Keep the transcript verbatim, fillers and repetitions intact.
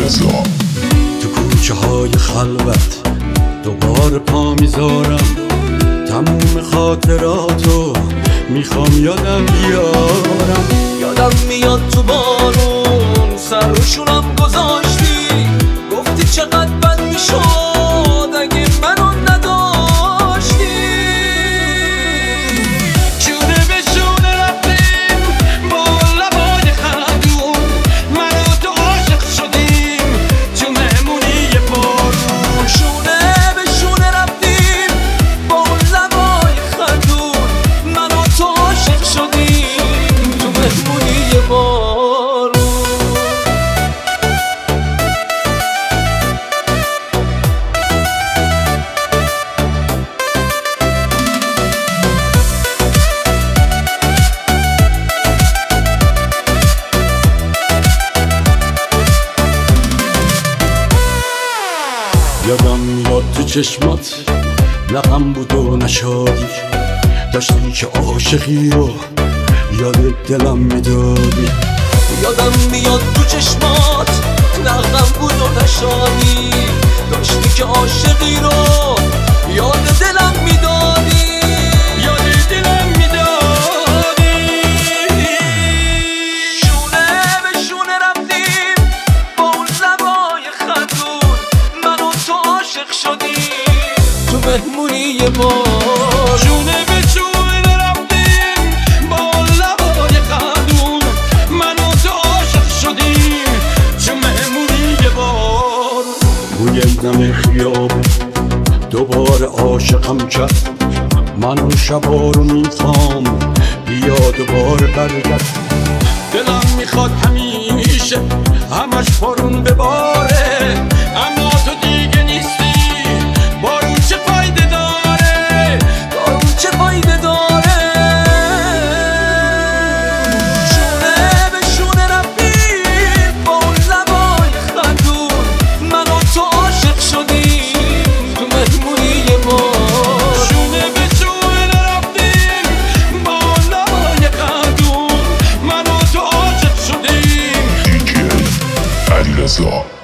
علیرضا. تو کوچه های خلوت دوباره پا میذارم، تموم خاطراتو میخوام یادم بیارم. یادم میاد تو بارون سر روشونم گذاشتی، گفتی چقدر بد میشد اگه منو نداشتی. شونه به شونه رفتیم با لبای خندون، من و تو عاشق شدیم تو مهمونی بارون. شونه به شونه رفتیم با لبای خندون، من و تو عاشق شدیم تو مهمونی بارون. یادم میاد تو چشمات لقم بود و نشادی، داشتی که عاشقی رو یاد دلم میدادی. یادم میاد تو چشمات نغم بود و نشانی، داشتی که عاشقی رو یاد دلم میدادی، یاد دلم میدادی. شونه به شونه رفتیم با اون لبای خندون، من و تو عاشق شدیم تو مهمونی بارون. شونه به شونه رفتیم با اون لبای خندون، من و تو عاشق شدیم تو مهمونی بارون. روی دم خیابون دوباره عاشقم کرد، من اون شبا رو میخوام بیا دوباره برگرد. دلم میخواد همیشه همش بارون بباره، اما تو دیگه نیستی، بارون چه فایده داره، بارون چه فایده داره. شونه به شونه رفتیم با اون لبای خندون، من و تو عاشق شدیم تو مهمونی بارون. شونه به شونه رفتیم با اون لبای خندون، من و تو عاشق شدیم. دیجی علیرضا.